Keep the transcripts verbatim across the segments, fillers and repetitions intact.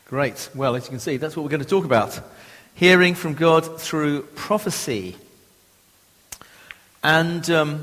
Great. Well, as you can see, that's what we're going to talk about. Hearing from God through prophecy. And um,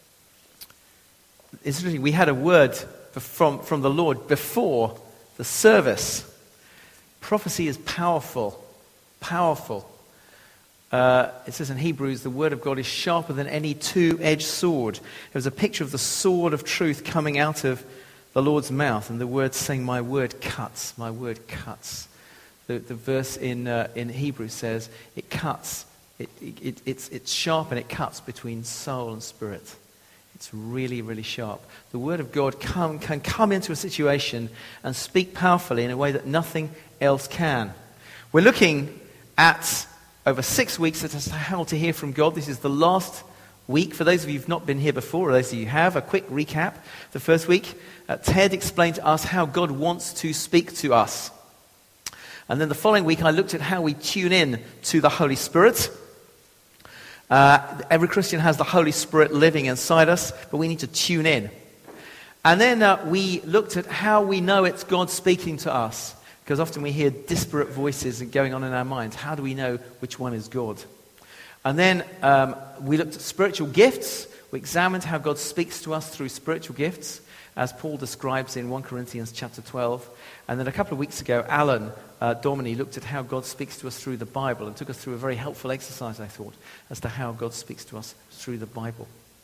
it's really, we had a word from, from the Lord before the service. Prophecy is powerful. Powerful. Uh, it says in Hebrews, the word of God is sharper than any two-edged sword. It was a picture of the sword of truth coming out of the Lord's mouth, and the word saying, my word cuts, my word cuts. The, the verse in uh, in Hebrews says, it cuts, it, it, it, it's, it's sharp and it cuts between soul and spirit. It's really, really sharp. The word of God come, can come into a situation and speak powerfully in a way that nothing else can. We're looking at, over six weeks, at how to hear from God. This is the last week. For those of you who've not been here before, or those of you who have, a quick recap. The first week, uh, Ted explained to us how God wants to speak to us. And then the following week, I looked at how we tune in to the Holy Spirit. Uh, every Christian has the Holy Spirit living inside us, but we need to tune in. And then uh, we looked at how we know it's God speaking to us, because often we hear disparate voices going on in our minds. How do we know which one is God? And then um, we looked at spiritual gifts. We examined how God speaks to us through spiritual gifts, as Paul describes in First Corinthians chapter twelve. And then a couple of weeks ago, Alan uh, Domini looked at how God speaks to us through the Bible and took us through a very helpful exercise, I thought, as to how God speaks to us through the Bible.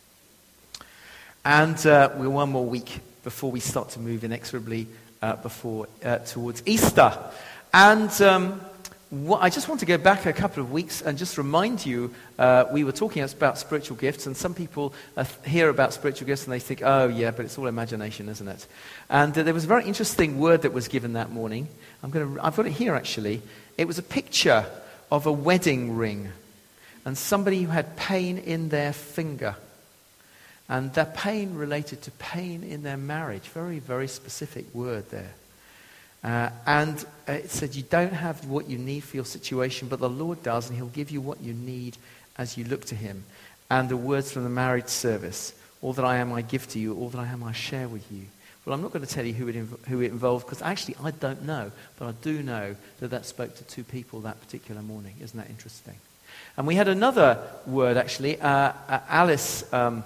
And uh, we're one more week before we start to move inexorably uh, before uh, towards Easter. And um, what, I just want to go back a couple of weeks and just remind you, uh, we were talking about spiritual gifts, and some people uh, hear about spiritual gifts and they think, oh yeah, but it's all imagination, isn't it? And uh, there was a very interesting word that was given that morning. I'm going to, I've got it here actually. It was a picture of a wedding ring and somebody who had pain in their finger. And that pain related to pain in their marriage. Very, very specific word there. Uh, and uh, it said, you don't have what you need for your situation, but the Lord does, and he'll give you what you need as you look to him. And the words from the marriage service, all that I am I give to you, all that I am I share with you. Well, I'm not going to tell you who it, inv- who it involved, because actually I don't know, but I do know that that spoke to two people that particular morning. Isn't that interesting? And we had another word, actually. Uh, uh, Alice um,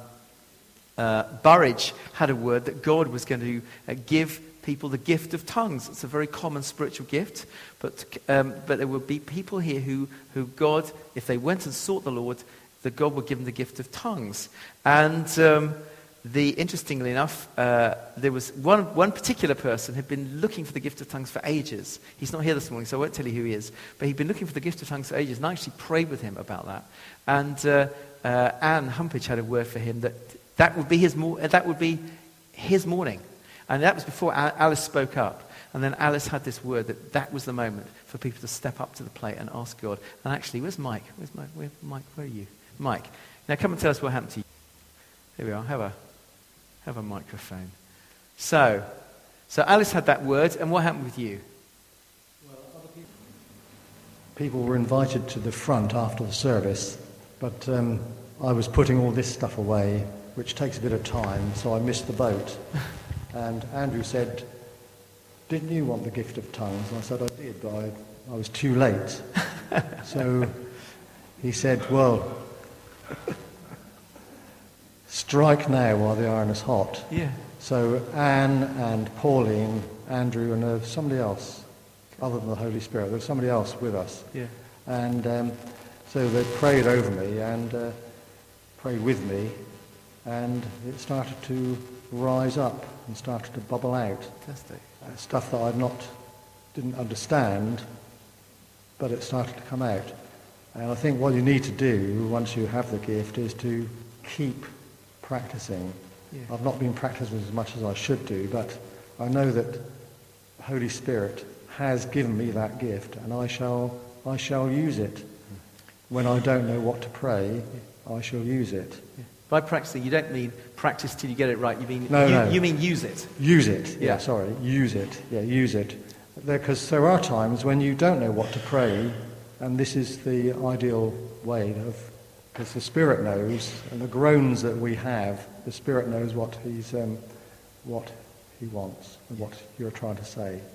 uh, Burridge had a word that God was going to uh, give people the gift of tongues. It's a very common spiritual gift, but um, but there would be people here who, who God, if they went and sought the Lord, that God would give them the gift of tongues. And um, the interestingly enough, uh, there was one one particular person who had been looking for the gift of tongues for ages. He's not here this morning, so I won't tell you who he is. But he'd been looking for the gift of tongues for ages, and I actually prayed with him about that. And uh, uh, Anne Humpage had a word for him that that would be his mo- that would be his morning. And that was before Alice spoke up. And then Alice had this word that that was the moment for people to step up to the plate and ask God. And actually, where's Mike? Where's Mike? Where, Mike, where are you? Mike, now come and tell us what happened to you. Here we are. Have a, have a microphone. So, so Alice had that word, and what happened with you? Well, other people, people were invited to the front after the service, but um, I was putting all this stuff away, which takes a bit of time, so I missed the boat. And Andrew said, didn't you want the gift of tongues? And I said, I did, but I, I was too late. So he said, well, strike now while the iron is hot. Yeah. So Anne and Pauline, Andrew, and uh, somebody else, other than the Holy Spirit, there was somebody else with us. Yeah. And um, so they prayed over me and uh, prayed with me, and it started to rise up and started to bubble out. Fantastic. Uh, stuff that I not didn't understand, but it started to come out. And I think what you need to do once you have the gift is to keep practicing. Yeah. I've not been practicing as much as I should do, but I know that the Holy Spirit has given me that gift, and I shall I shall use it. When I don't know what to pray, I shall use it. Yeah. By practicing, you don't mean practice till you get it right. You mean no, you, no. you mean use it. Use it. Yeah, Yeah. sorry. Use it. Yeah, use it. Because there are times when you don't know what to pray, and this is the ideal way of, because the Spirit knows, and the groans that we have, the Spirit knows what He's, um, what He wants, and what you're trying to say.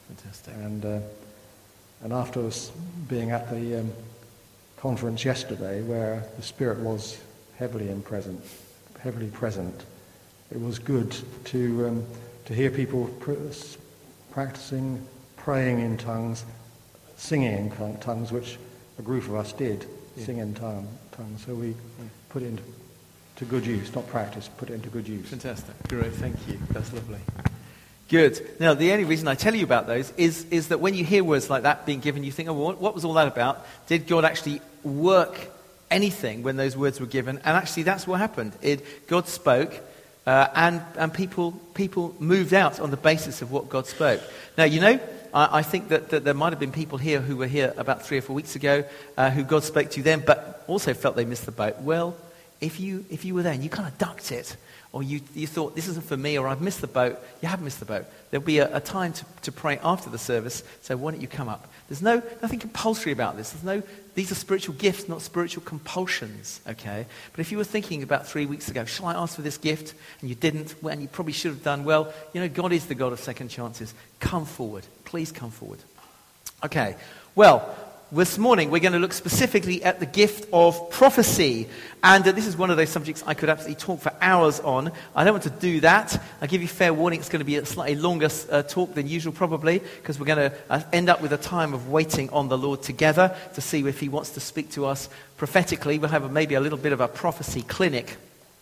Fantastic. And uh, and after us being at the um, conference yesterday, where the Spirit was heavily in present, heavily present, it was good to um, to hear people pr- practicing praying in tongues, singing in tongues, which a group of us did, yeah. sing in tongue, tongues. So we yeah. put it into to good use, not practice, put it into good use. Fantastic. Great, thank you. That's lovely. Good. Now, the only reason I tell you about those is, is that when you hear words like that being given, you think, oh, well, what, what was all that about? Did God actually work anything when those words were given? And actually, that's what happened. It, God spoke, uh, and, and people, people moved out on the basis of what God spoke. Now, you know, I, I think that, that there might have been people here who were here about three or four weeks ago uh, who God spoke to them, but also felt they missed the boat. Well, if you if you were there and you kind of ducked it, or you, you thought, this isn't for me, or I've missed the boat, you have missed the boat. There'll be a, a time to, to pray after the service, so why don't you come up? There's no nothing compulsory about this. There's no, these are spiritual gifts, not spiritual compulsions, okay? But if you were thinking about three weeks ago, shall I ask for this gift? And you didn't, well, and you probably should have done, well, you know, God is the God of second chances. Come forward. Please come forward. Okay, well, this morning we're going to look specifically at the gift of prophecy. And uh, this is one of those subjects I could absolutely talk for hours on. I don't want to do that. I'll give you fair warning, it's going to be a slightly longer uh, talk than usual probably, because we're going to uh, end up with a time of waiting on the Lord together to see if he wants to speak to us prophetically. We'll have a, maybe a little bit of a prophecy clinic.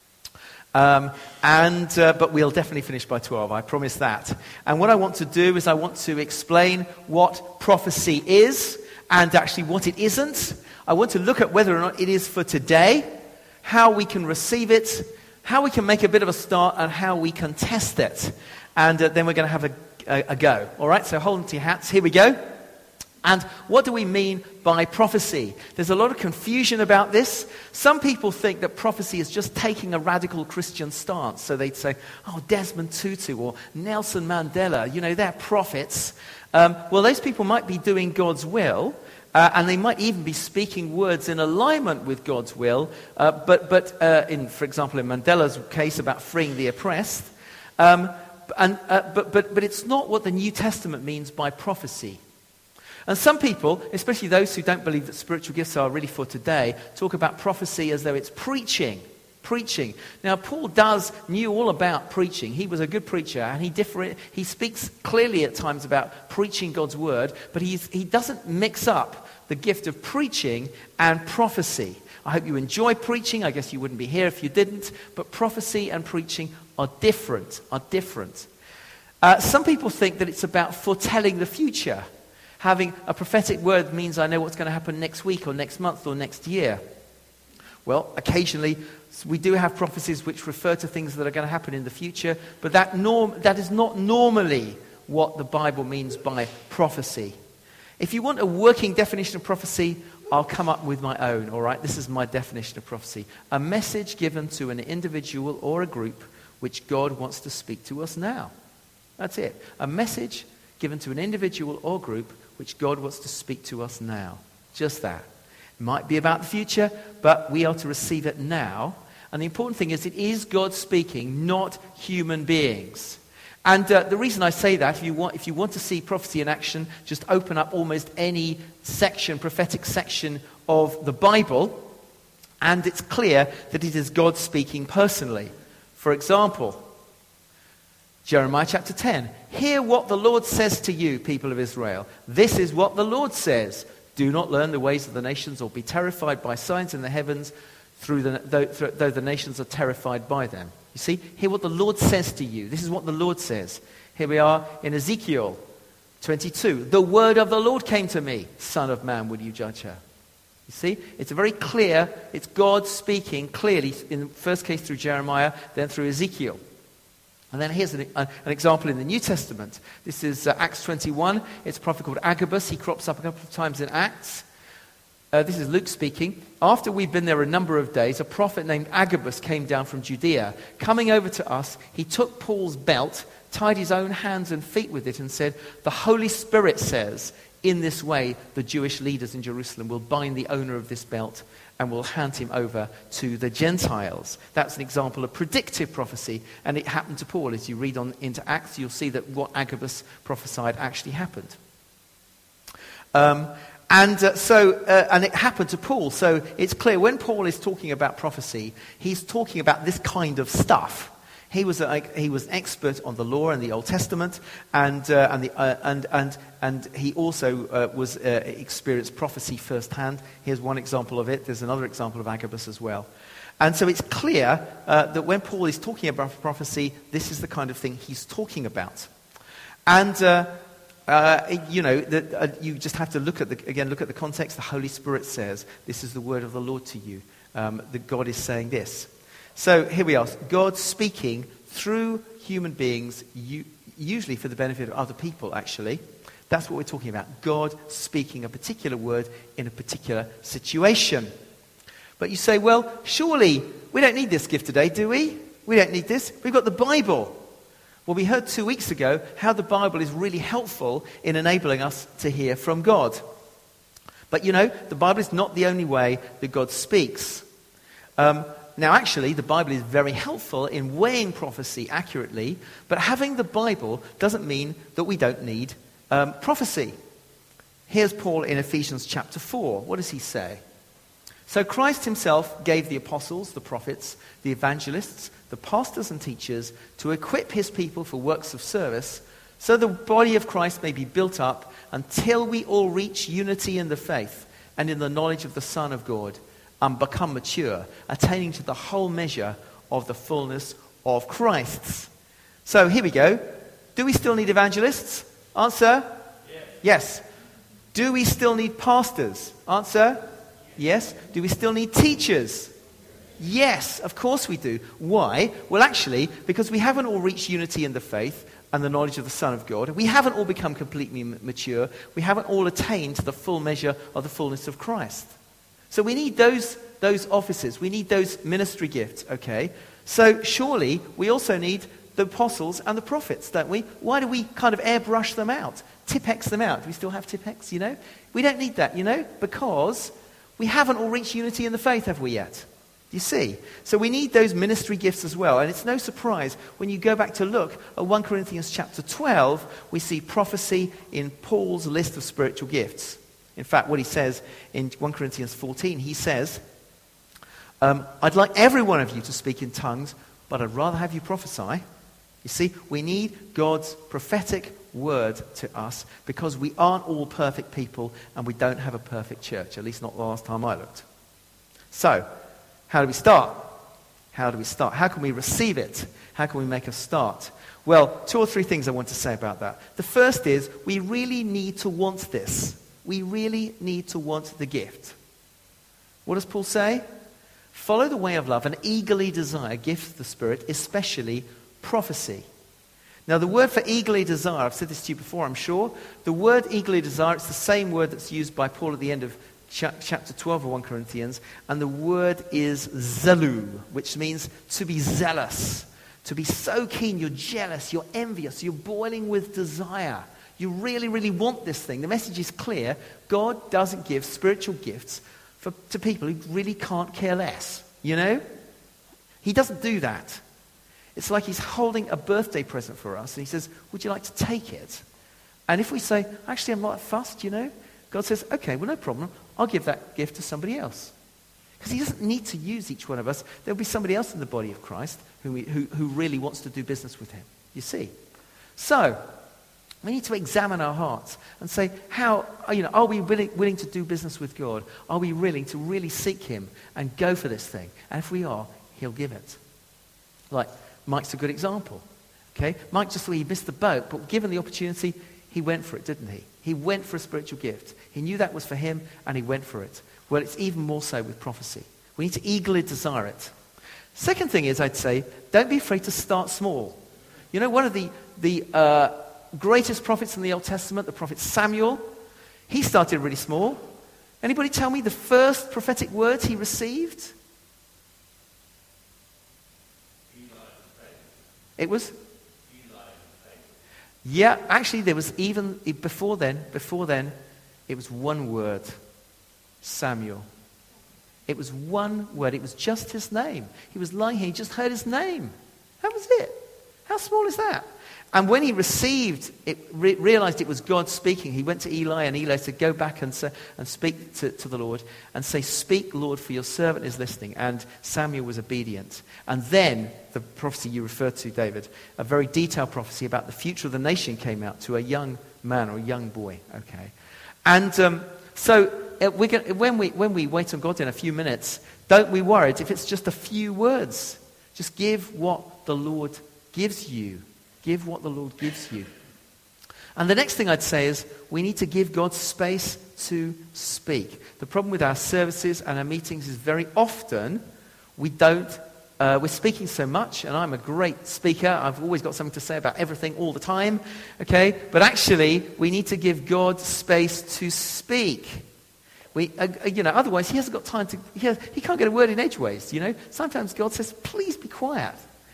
Um, and uh, but we'll definitely finish by twelve, I promise that. And what I want to do is I want to explain what prophecy is, and actually what it isn't. I want to look at whether or not it is for today, how we can receive it, how we can make a bit of a start, and how we can test it. And uh, then we're going to have a, a, a go. All right, so hold on to your hats. Here we go. And what do we mean by prophecy? There's a lot of confusion about this. Some people think that prophecy is just taking a radical Christian stance. So they'd say, oh, Desmond Tutu or Nelson Mandela, you know, they're prophets. Um, well, those people might be doing God's will, uh, and they might even be speaking words in alignment with God's will. Uh, but, but uh, in, for example, in Mandela's case about freeing the oppressed. Um, and, uh, but, but, but it's not what the New Testament means by prophecy. And some people, especially those who don't believe that spiritual gifts are really for today, talk about prophecy as though it's preaching. Preaching. Now, Paul does knew all about preaching. He was a good preacher, and he differ, he speaks clearly at times about preaching God's word, but he's, he doesn't mix up the gift of preaching and prophecy. I hope you enjoy preaching. I guess you wouldn't be here if you didn't. But prophecy and preaching are different, are different. Uh, some people think that it's about foretelling the future. Having a prophetic word means I know what's going to happen next week or next month or next year. Well, occasionally we do have prophecies which refer to things that are going to happen in the future, but that norm, that is not normally what the Bible means by prophecy. If you want a working definition of prophecy, I'll come up with my own, all right? This is my definition of prophecy. A message given to an individual or a group which God wants to speak to us now. That's it. A message given to an individual or group which God wants to speak to us now. Just that. It might be about the future, but we are to receive it now. And the important thing is it is God speaking, not human beings. And uh, the reason I say that, if you want, if you want to see prophecy in action, just open up almost any section, prophetic section of the Bible, and it's clear that it is God speaking personally. For example, Jeremiah chapter ten. Hear what the Lord says to you, people of Israel. This is what the Lord says. Do not learn the ways of the nations or be terrified by signs in the heavens, through the, though, through, though the nations are terrified by them. You see, hear what the Lord says to you. This is what the Lord says. Here we are in Ezekiel twenty-two. The word of the Lord came to me. Son of man, will you judge her? You see, it's a very clear, it's God speaking clearly, in the first case through Jeremiah, then through Ezekiel. And then here's an, an example in the New Testament. This is uh, Acts twenty-one. It's a prophet called Agabus. He crops up a couple of times in Acts. Uh, this is Luke speaking. After we'd been there a number of days, a prophet named Agabus came down from Judea. Coming over to us, he took Paul's belt, tied his own hands and feet with it, and said, the Holy Spirit says, In this way, the Jewish leaders in Jerusalem will bind the owner of this belt and will hand him over to the Gentiles. That's an example of predictive prophecy, and it happened to Paul. As you read on into Acts, you'll see that what Agabus prophesied actually happened. Um, and uh, so, uh, and it happened to Paul. So it's clear when Paul is talking about prophecy, he's talking about this kind of stuff. He was a, he was an expert on the law and the Old Testament, and uh, and the uh, and and and he also uh, was uh, experienced prophecy firsthand. Here's one example of it. There's another example of Agabus as well, and so it's clear uh, that when Paul is talking about prophecy, this is the kind of thing he's talking about, and. Uh, Uh, you know, that, uh, you just have to look at the, again, look at the context. The Holy Spirit says, this is the word of the Lord to you. Um, that God is saying this. So here we are. God speaking through human beings, you, usually for the benefit of other people, actually. That's what we're talking about. God speaking a particular word in a particular situation. But you say, well, surely we don't need this gift today, do we? We don't need this. We've got the Bible. Well, we heard two weeks ago how the Bible is really helpful in enabling us to hear from God. But you know, the Bible is not the only way that God speaks. Um, now, actually, the Bible is very helpful in weighing prophecy accurately, but having the Bible doesn't mean that we don't need um, prophecy. Here's Paul in Ephesians chapter four. What does he say? So Christ himself gave the apostles, the prophets, the evangelists, the pastors and teachers to equip his people for works of service, so the body of Christ may be built up until we all reach unity in the faith and in the knowledge of the Son of God and become mature, attaining to the whole measure of the fullness of Christ. So here we go. Do we still need evangelists? Answer? Yes. Yes. Do we still need pastors? Answer? Yes. Do we still need teachers? Yes, of course we do. Why? Well, actually, because we haven't all reached unity in the faith and the knowledge of the Son of God. We haven't all become completely m- mature. We haven't all attained to the full measure of the fullness of Christ. So we need those, those offices. We need those ministry gifts, okay? So surely we also need the apostles and the prophets, don't we? Why do we kind of airbrush them out? Tipex them out. Do we still have Tipex, you know? We don't need that, you know, because we haven't all reached unity in the faith, have we yet? You see? So we need those ministry gifts as well. And it's no surprise when you go back to look at First Corinthians chapter twelve, we see prophecy in Paul's list of spiritual gifts. In fact, what he says in First Corinthians fourteen, he says, um, I'd like every one of you to speak in tongues, but I'd rather have you prophesy. You see, we need God's prophetic word to us because we aren't all perfect people and we don't have a perfect church, at least not the last time I looked. So, how do we start? How do we start? How can we receive it? How can we make a start? Well, two or three things I want to say about that. The first is we really need to want this. We really need to want the gift. What does Paul say? Follow the way of love and eagerly desire gifts of the Spirit, especially prophecy. Now, the word for eagerly desire, I've said this to you before, I'm sure. The word eagerly desire, it's the same word that's used by Paul at the end of chapter twelve of First Corinthians, and the word is zelu, which means to be zealous, to be so keen, you're jealous, you're envious, you're boiling with desire. You really, really want this thing. The message is clear. God doesn't give spiritual gifts for, to people who really can't care less, you know? He doesn't do that. It's like he's holding a birthday present for us, and he says, would you like to take it? And if we say, actually, I'm not fussed, you know? God says, okay, well, no problem. I'll give that gift to somebody else. Because he doesn't need to use each one of us. There'll be somebody else in the body of Christ who, we, who, who really wants to do business with him. You see? So, we need to examine our hearts and say, how, you know, are we willing, willing to do business with God? Are we willing to really seek him and go for this thing? And if we are, he'll give it. Like, Mike's a good example. Okay? Mike just thought he missed the boat, but given the opportunity, he went for it, didn't he? He went for a spiritual gift. He knew that was for him, and he went for it. Well, it's even more so with prophecy. We need to eagerly desire it. Second thing is, I'd say, don't be afraid to start small. You know, one of the, the uh, greatest prophets in the Old Testament, the prophet Samuel, he started really small. Anybody tell me the first prophetic words he received? It was? Yeah, actually there was even, before then, before then, It was one word. Samuel. It was one word. It was just his name. He was lying here. He just heard his name. That was it. How small is that? And when he received it, re- realized it was God speaking, he went to Eli, and Eli said, go back and, say, and speak to, to the Lord and say, speak, Lord, for your servant is listening. And Samuel was obedient. And then the prophecy you referred to, David, a very detailed prophecy about the future of the nation came out to a young man or a young boy. Okay. And um, so uh, we're gonna, when, we, when we wait on God in a few minutes, don't be worried if it's just a few words. Just give what the Lord gives you. Give what the Lord gives you. And the next thing I'd say is we need to give God space to speak. The problem with our services and our meetings is very often we don't, uh, we're speaking so much, and I'm a great speaker. I've always got something to say about everything all the time, okay? But actually, we need to give God space to speak. We, uh, you know, otherwise he hasn't got time to, he, has, he can't get a word in edgeways, you know? Sometimes God says, please be quiet.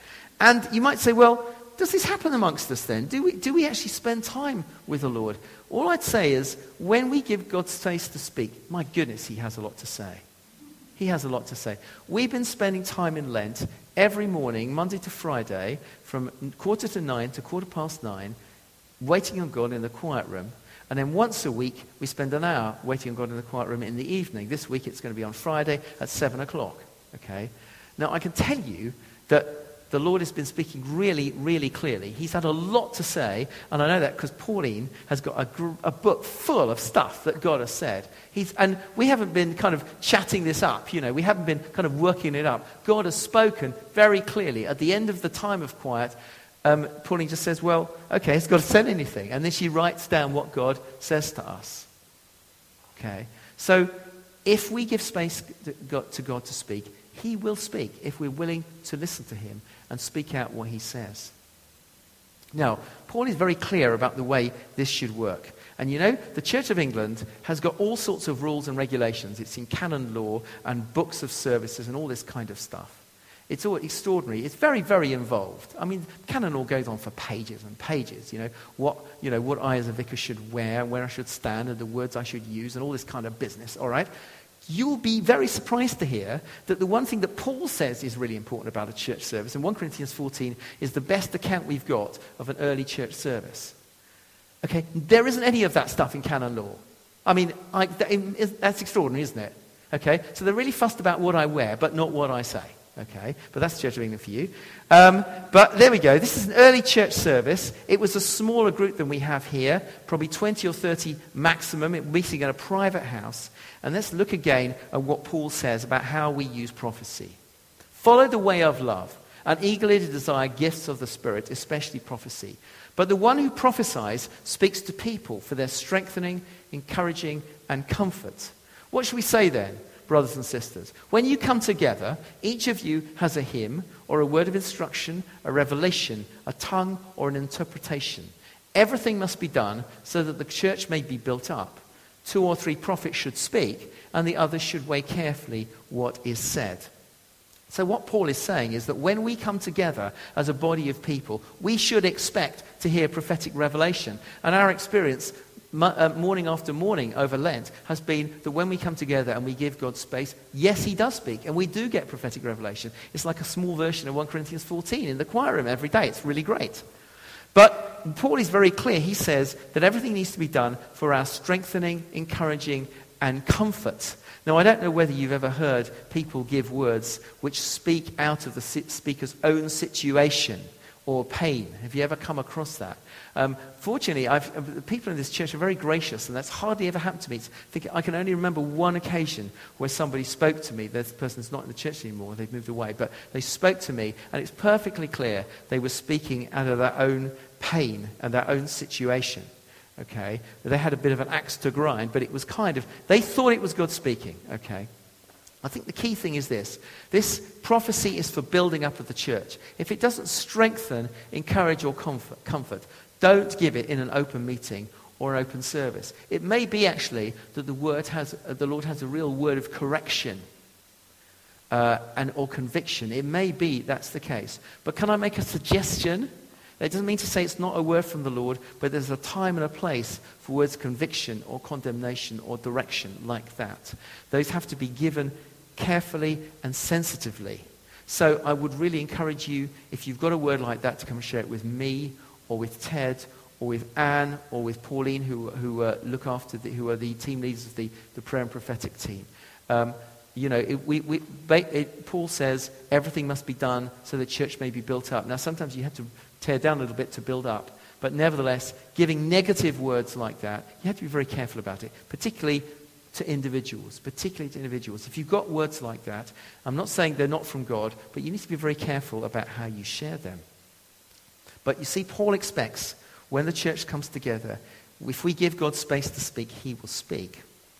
And you might say, well, does this happen amongst us then? Do we, do we actually spend time with the Lord? All I'd say is, when we give God space to speak, my goodness, he has a lot to say. He has a lot to say. We've been spending time in Lent every morning, Monday to Friday, from quarter to nine to quarter past nine, waiting on God in the quiet room. And then once a week, we spend an hour waiting on God in the quiet room in the evening. This week, it's going to be on Friday at seven o'clock. Okay? Now, I can tell you that the Lord has been speaking really, really clearly. He's had a lot to say, and I know that because Pauline has got a, gr- a book full of stuff that God has said. He's, and we haven't been kind of chatting this up, you know. We haven't been kind of working it up. God has spoken very clearly. At the end of the time of quiet, um, Pauline just says, well, okay, has God said anything? And then she writes down what God says to us. Okay? So if we give space to God to, God to speak, he will speak if we're willing to listen to him and speak out what he says. Now, Paul is very clear about the way this should work. And you know, the Church of England has got all sorts of rules and regulations. It's in canon law and books of services and all this kind of stuff. It's all extraordinary. It's very, very involved. I mean, canon law goes on for pages and pages. You know, what, you know, what I as a vicar should wear, where I should stand, and the words I should use, and all this kind of business, all right? You'll be very surprised to hear that the one thing that Paul says is really important about a church service, and First Corinthians fourteen is the best account we've got of an early church service. Okay, there isn't any of that stuff in canon law. I mean, I, that, that's extraordinary, isn't it? Okay, so they're really fussed about what I wear, but not what I say. Okay, but that's Church of England for you. Um, but there we go. This is an early church service. It was a smaller group than we have here, probably twenty or thirty maximum, meeting in a private house. And let's look again at what Paul says about how we use prophecy. Follow the way of love and eagerly desire gifts of the Spirit, especially prophecy. But the one who prophesies speaks to people for their strengthening, encouraging, and comfort. What should we say then, brothers and sisters? When you come together, each of you has a hymn or a word of instruction, a revelation, a tongue, or an interpretation. Everything must be done so that the church may be built up. Two or three prophets should speak, and the others should weigh carefully what is said. So what Paul is saying is that when we come together as a body of people, we should expect to hear prophetic revelation. And our experience morning after morning over Lent has been that when we come together and we give God space, yes, he does speak, and we do get prophetic revelation. It's like a small version of First Corinthians fourteen in the choir room every day. It's really great. But Paul is very clear. He says that everything needs to be done for our strengthening, encouraging, and comfort. Now, I don't know whether you've ever heard people give words which speak out of the speaker's own situation or pain. Have you ever come across that? Um, fortunately, I've, people in this church are very gracious, and that's hardly ever happened to me. I, think I can only remember one occasion where somebody spoke to me. This person's not in the church anymore. They've moved away. But they spoke to me, and it's perfectly clear they were speaking out of their own pain and their own situation. Okay? They had a bit of an axe to grind, but it was kind of, they thought it was God speaking. Okay? I think the key thing is this. This prophecy is for building up of the church. If it doesn't strengthen, encourage, or comfort, comfort, don't give it in an open meeting or open service. It may be actually that the word has, uh, the Lord has a real word of correction uh, and or conviction. It may be that's the case. But can I make a suggestion? It doesn't mean to say it's not a word from the Lord, but there's a time and a place for words of conviction or condemnation or direction like that. Those have to be given carefully and sensitively. So I would really encourage you, if you've got a word like that, to come and share it with me or with Ted or with Anne or with Pauline, who who uh, look after the, who are the team leaders of the, the prayer and prophetic team. Um, You know, it, we, we, it, Paul says everything must be done so the church may be built up. Now, sometimes you have to tear down a little bit to build up. But nevertheless, giving negative words like that, you have to be very careful about it, particularly to individuals, particularly to individuals. If you've got words like that, I'm not saying they're not from God, but you need to be very careful about how you share them. But you see, Paul expects when the church comes together, if we give God space to speak, he will speak.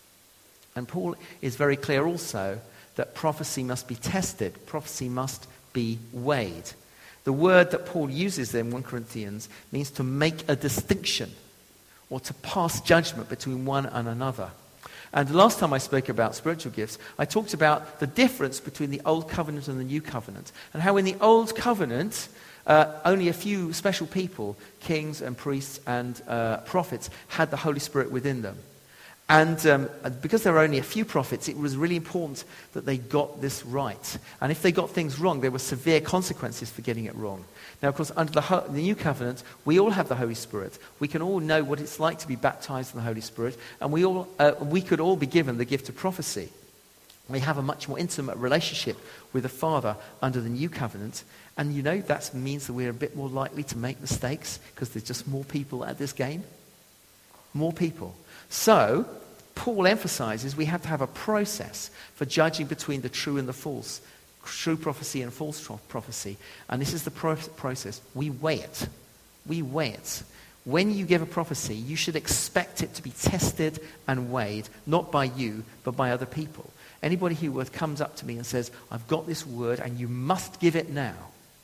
And Paul is very clear also that prophecy must be tested. Prophecy must be weighed. The word that Paul uses there in First Corinthians means to make a distinction or to pass judgment between one and another. And the last time I spoke about spiritual gifts, I talked about the difference between the Old Covenant and the New Covenant, and how in the Old Covenant, uh, only a few special people, kings and priests and uh, prophets, had the Holy Spirit within them. And um, because there were only a few prophets, it was really important that they got this right. And if they got things wrong, there were severe consequences for getting it wrong. Now, of course, under the, Ho- the New Covenant, we all have the Holy Spirit. We can all know what it's like to be baptized in the Holy Spirit. And we all, uh, we could all be given the gift of prophecy. We have a much more intimate relationship with the Father under the New Covenant. And, you know, that means that we're a bit more likely to make mistakes because there's just more people at this game. More people. So, Paul emphasizes we have to have a process for judging between the true and the false, true prophecy and false prophecy. And this is the pro- process. We weigh it. We weigh it. When you give a prophecy, you should expect it to be tested and weighed, not by you, but by other people. Anybody who comes up to me and says, I've got this word and you must give it now.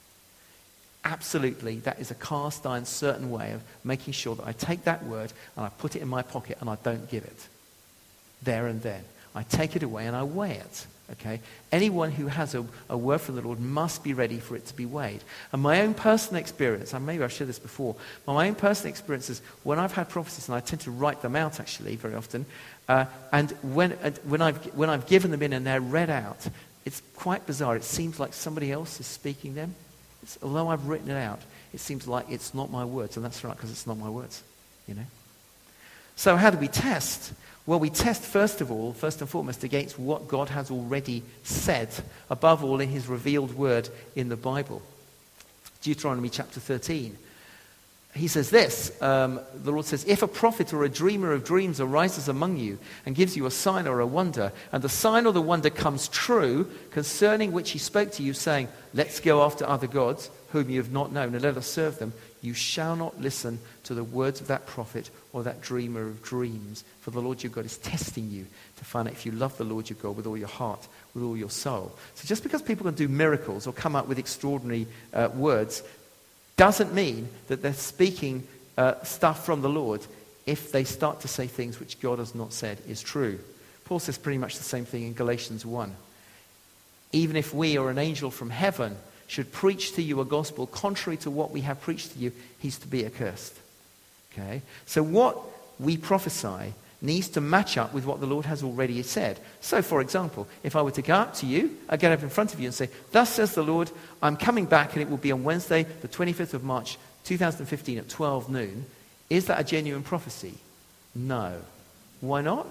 Absolutely, that is a cast iron certain way of making sure that I take that word and I put it in my pocket and I don't give it. There and then. I take it away and I weigh it. Okay? Anyone who has a, a word from the Lord must be ready for it to be weighed. And my own personal experience, and maybe I've shared this before, but my own personal experience is when I've had prophecies, and I tend to write them out actually very often, uh, and when, uh, when, I've, when I've given them in and they're read out, it's quite bizarre. It seems like somebody else is speaking them. It's, although I've written it out, it seems like it's not my words, and that's right, because it's not my words, you know. So how do we test? Well, we test, first of all, first and foremost, against what God has already said, above all in his revealed word in the Bible. Deuteronomy chapter thirteen. He says this, um, the Lord says, if a prophet or a dreamer of dreams arises among you and gives you a sign or a wonder, and the sign or the wonder comes true, concerning which he spoke to you, saying, let's go after other gods, whom you have not known, and let us serve them, you shall not listen to the words of that prophet or that dreamer of dreams. For the Lord your God is testing you to find out if you love the Lord your God with all your heart, with all your soul. So just because people can do miracles or come up with extraordinary uh, words, doesn't mean that they're speaking uh, stuff from the Lord if they start to say things which God has not said is true. Paul says pretty much the same thing in Galatians one. Even if we or an angel from heaven should preach to you a gospel contrary to what we have preached to you, he's to be accursed. Okay? So what we prophesy needs to match up with what the Lord has already said. So, for example, if I were to go up to you, I get up in front of you and say, thus says the Lord, I'm coming back and it will be on Wednesday, the twenty-fifth of March, two thousand fifteen at twelve noon. Is that a genuine prophecy? No. Why not?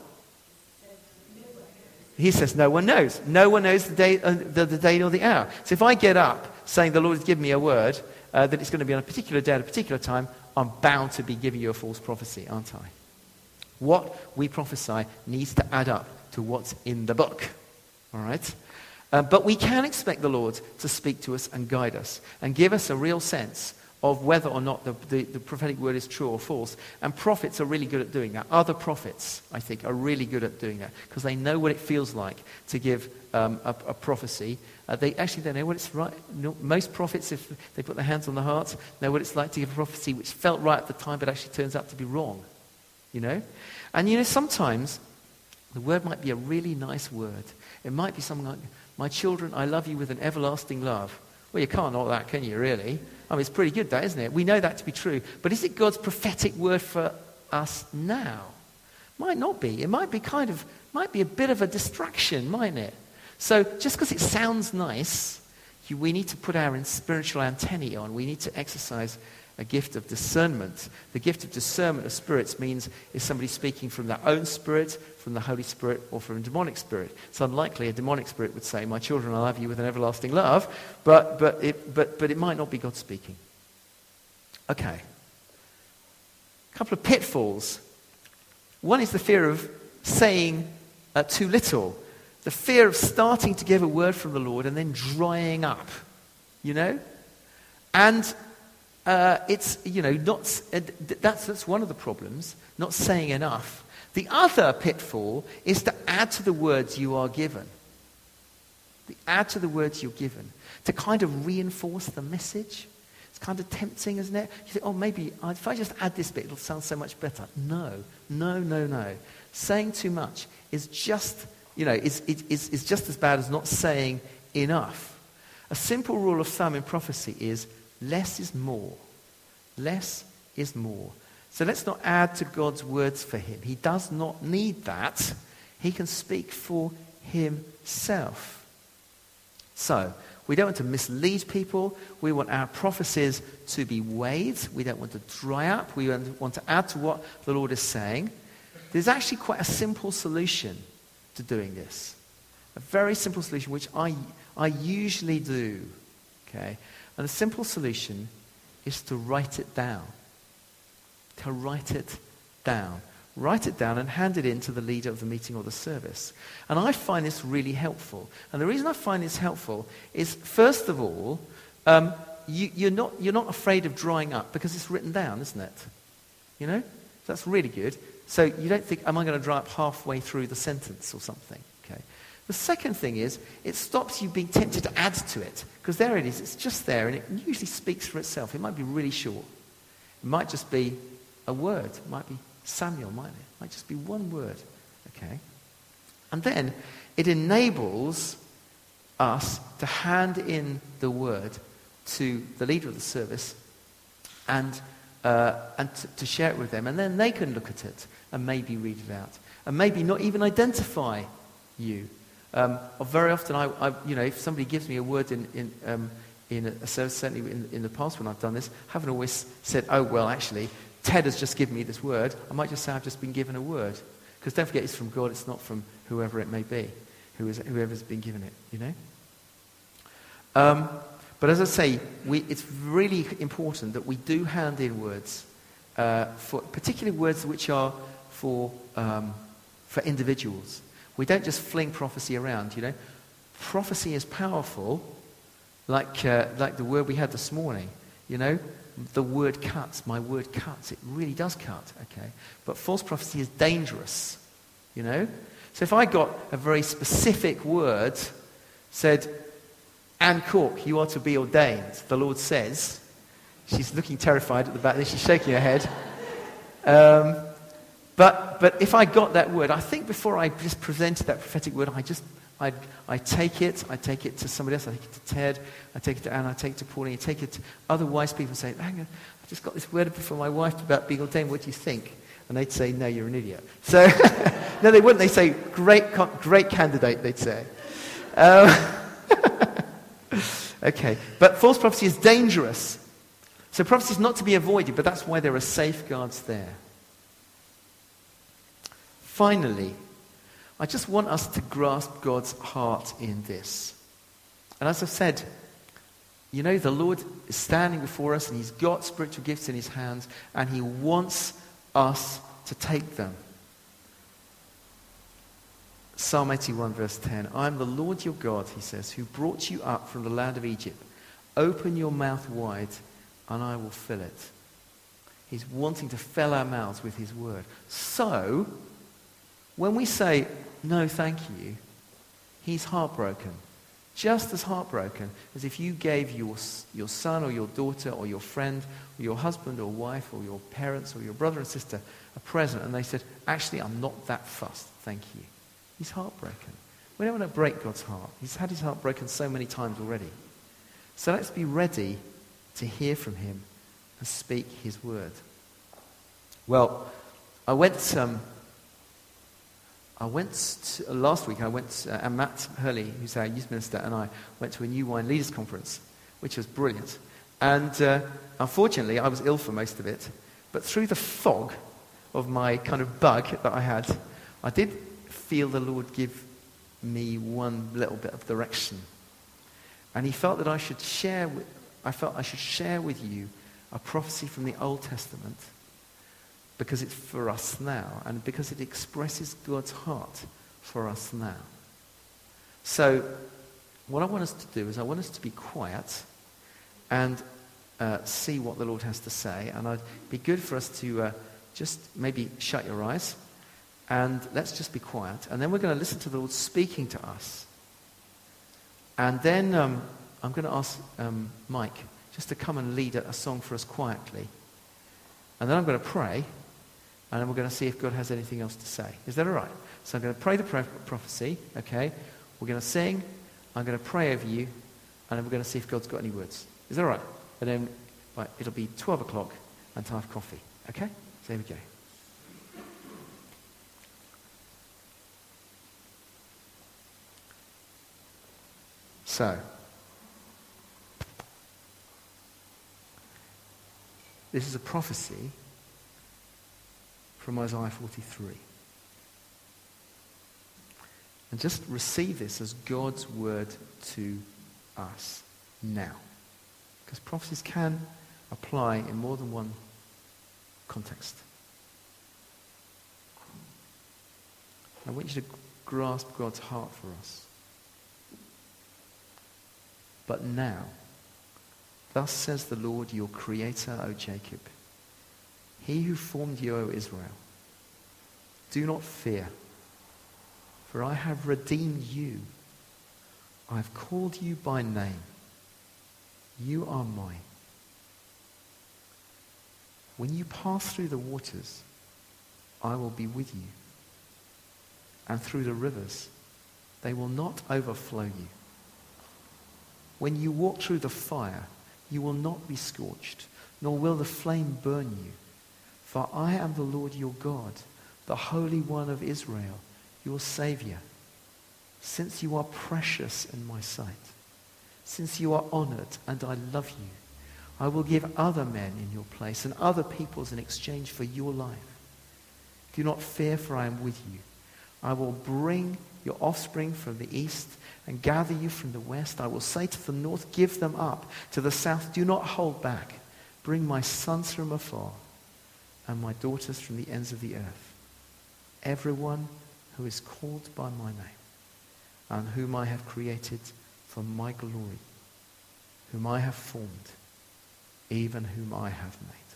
He says no one knows. No one knows the day, uh, the, the day or the hour. So if I get up saying the Lord has given me a word, uh, that it's going to be on a particular day at a particular time, I'm bound to be giving you a false prophecy, aren't I? What we prophesy needs to add up to what's in the book. All right? Uh, but we can expect the Lord to speak to us and guide us and give us a real sense of whether or not the, the, the prophetic word is true or false. And prophets are really good at doing that. Other prophets, I think, are really good at doing that because they know what it feels like to give um, a, a prophecy. Uh, they actually they know what it's right. No, most prophets, if they put their hands on the heart, know what it's like to give a prophecy which felt right at the time but actually turns out to be wrong. You know? And you know, sometimes the word might be a really nice word. It might be something like, my children, I love you with an everlasting love. Well, you can't know that, can you, really? I mean, it's pretty good, that, isn't it? We know that to be true. But is it God's prophetic word for us now? Might not be. It might be kind of, might be a bit of a distraction, mightn't it? So just because it sounds nice, you, we need to put our spiritual antennae on. We need to exercise a gift of discernment. The gift of discernment of spirits means is somebody speaking from their own spirit, from the Holy Spirit, or from a demonic spirit. It's unlikely a demonic spirit would say, "My children, I love you with an everlasting love," but but it but but it might not be God speaking. Okay. A couple of pitfalls. One is the fear of saying uh, too little. The fear of starting to give a word from the Lord and then drying up, you know? And uh, it's, you know, not uh, that's, that's one of the problems, not saying enough. The other pitfall is to add to the words you are given. The add to the words you're given. To kind of reinforce the message. It's kind of tempting, isn't it? You think, oh, maybe if I just add this bit, it'll sound so much better. No, no, no, no. Saying too much is just... You know, it's, it's, it's just as bad as not saying enough. A simple rule of thumb in prophecy is less is more. Less is more. So let's not add to God's words for him. He does not need that. He can speak for himself. So, we don't want to mislead people. We want our prophecies to be weighed. We don't want to dry up. We want to add to what the Lord is saying. There's actually quite a simple solution to doing this. A very simple solution, which I, I usually do. Okay? And the simple solution is to write it down. To write it down. Write it down and hand it in to the leader of the meeting or the service. And I find this really helpful. And the reason I find this helpful is, first of all, um, you, you're not, you're not afraid of drying up because it's written down, isn't it? You know? That's really good. So you don't think, am I going to dry up halfway through the sentence or something? Okay. The second thing is, it stops you being tempted to add to it. Because there it is, it's just there, and it usually speaks for itself. It might be really short. It might just be a word. It might be Samuel, mightn't it? It might just be one word. Okay. And then it enables us to hand in the word to the leader of the service and Uh, and to, to share it with them, and then they can look at it and maybe read it out, and maybe not even identify you. Um, very often, I, I, you know, if somebody gives me a word in in, um, in a service, certainly in, in the past when I've done this, I haven't always said, "Oh well, actually, Ted has just given me this word." I might just say, "I've just been given a word," because don't forget, it's from God. It's not from whoever it may be, who is whoever's been given it. You know. Um, But as I say, we, it's really important that we do hand in words, uh, for particularly words which are for um, for individuals. We don't just fling prophecy around. You know, prophecy is powerful, like uh, like the word we had this morning. You know, the word cuts. My word cuts. It really does cut. Okay, but false prophecy is dangerous. You know, so if I got a very specific word, said, "Anne Cork, you are to be ordained," the Lord says. She's looking terrified at the back there. She's shaking her head. Um, but but if I got that word, I think before I just presented that prophetic word, I just I I take it. I take it to somebody else. I take it to Ted. I take it to Anne. I take it to Pauline. I take it to other wise people. Say, "Hang on, I just got this word before my wife about being ordained. What do you think?" And they'd say, "No, you're an idiot." So no, they wouldn't. They'd say, "Great, great candidate." They'd say. Um, Okay, but false prophecy is dangerous. So prophecy is not to be avoided, but that's why there are safeguards there. Finally, I just want us to grasp God's heart in this. And as I've said, you know, the Lord is standing before us and he's got spiritual gifts in his hands and he wants us to take them. Psalm eighty-one verse ten, "I am the Lord your God," he says, "who brought you up from the land of Egypt. Open your mouth wide and I will fill it." He's wanting to fill our mouths with his word. So, when we say, "No, thank you," he's heartbroken. Just as heartbroken as if you gave your, your son or your daughter or your friend or your husband or wife or your parents or your brother and sister a present and they said, "Actually, I'm not that fussed, thank you." He's heartbroken. We don't want to break God's heart. He's had his heart broken so many times already. So let's be ready to hear from him and speak his word. Well, I went, um, I went to, uh, last week, I went, uh, and Matt Hurley, who's our youth minister, and I went to a New Wine Leaders Conference, which was brilliant. And uh, unfortunately, I was ill for most of it. But through the fog of my kind of bug that I had, I did feel the Lord give me one little bit of direction. And he felt that I should share with, I felt I should share with you a prophecy from the Old Testament, because it's for us now, and because it expresses God's heart for us now. So, what I want us to do is I want us to be quiet and uh, see what the Lord has to say. And it'd be good for us to uh, just maybe shut your eyes, and let's just be quiet. And then we're going to listen to the Lord speaking to us. And then um, I'm going to ask um, Mike just to come and lead a, a song for us quietly. And then I'm going to pray. And then we're going to see if God has anything else to say. Is that all right? So I'm going to pray the pro- prophecy, okay? We're going to sing. I'm going to pray over you. And then we're going to see if God's got any words. Is that all right? And then right, it'll be twelve o'clock and time for coffee. Okay? So here we go. So, this is a prophecy from Isaiah forty-three. And just receive this as God's word to us now. Because prophecies can apply in more than one context. I want you to grasp God's heart for us. But now, thus says the Lord your Creator, O Jacob, He who formed you, O Israel, do not fear, for I have redeemed you. I have called you by name. You are mine. When you pass through the waters, I will be with you. And through the rivers, they will not overflow you. When you walk through the fire, you will not be scorched, nor will the flame burn you. For I am the Lord your God, the Holy One of Israel, your Savior. Since you are precious in my sight, since you are honored and I love you, I will give other men in your place and other peoples in exchange for your life. Do not fear, for I am with you. I will bring your offspring from the east and gather you from the west. I will say to the north, give them up. To the south, do not hold back. Bring my sons from afar and my daughters from the ends of the earth. Everyone who is called by my name and whom I have created for my glory, whom I have formed, even whom I have made.